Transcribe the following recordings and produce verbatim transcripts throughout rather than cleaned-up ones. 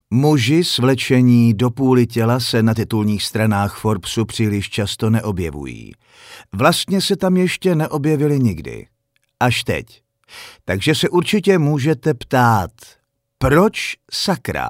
Muži svlečení do půly těla se na titulních stranách Forbesu příliš často neobjevují. Vlastně se tam ještě neobjevili nikdy. Až teď. Takže se určitě můžete ptát, proč sakra?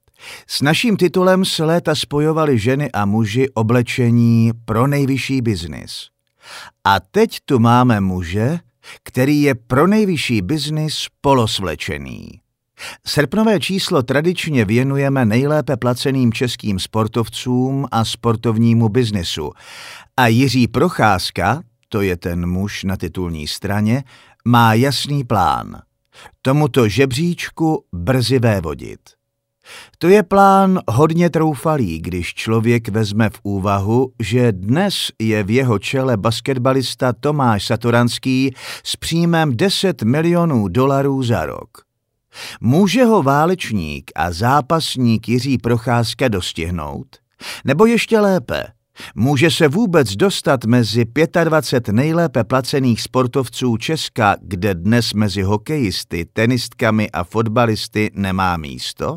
S naším titulem se léta spojovali ženy a muži oblečení pro nejvyšší biznis. A teď tu máme muže, který je pro nejvyšší biznis polosvlečený. Srpnové číslo tradičně věnujeme nejlépe placeným českým sportovcům a sportovnímu biznesu. A Jiří Procházka, to je ten muž na titulní straně, má jasný plán. Tomuto žebříčku brzy vévodit. To je plán hodně troufalý, když člověk vezme v úvahu, že dnes je v jeho čele basketbalista Tomáš Satoranský s příjmem deset milionů dolarů za rok. Může ho válečník a zápasník Jiří Procházka dostihnout? Nebo ještě lépe, může se vůbec dostat mezi dvacet pět nejlépe placených sportovců Česka, kde dnes mezi hokejisty, tenistkami a fotbalisty nemá místo?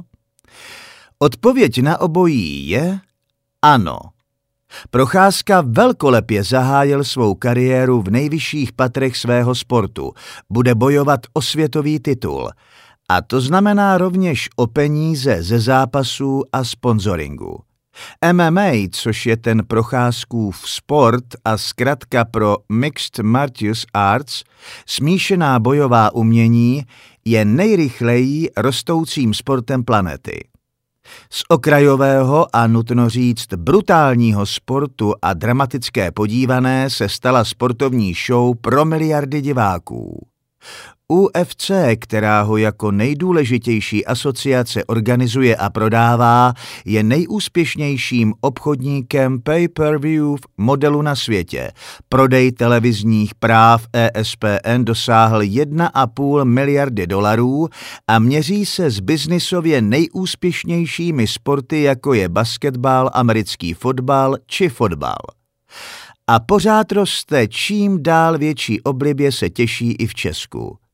Odpověď na obojí je ano. Procházka velkolepě zahájil svou kariéru v nejvyšších patrech svého sportu. Bude bojovat o světový titul. A to znamená rovněž o peníze ze zápasů a sponzoringu. M M A, což je ten Procházkův sport a zkratka pro Mixed Martial Arts, smíšená bojová umění, je nejrychleji rostoucím sportem planety. Z okrajového a nutno říct brutálního sportu a dramatické podívané se stala sportovní show pro miliardy diváků. U F C, která ho jako nejdůležitější asociace organizuje a prodává, je nejúspěšnějším obchodníkem pay-per-view modelu na světě. Prodej televizních práv E S P N dosáhl jedna a půl miliardy dolarů a měří se s biznisově nejúspěšnějšími sporty, jako je basketbal, americký fotbal či fotbal. A pořád roste, čím dál větší oblibě se těší i v Česku.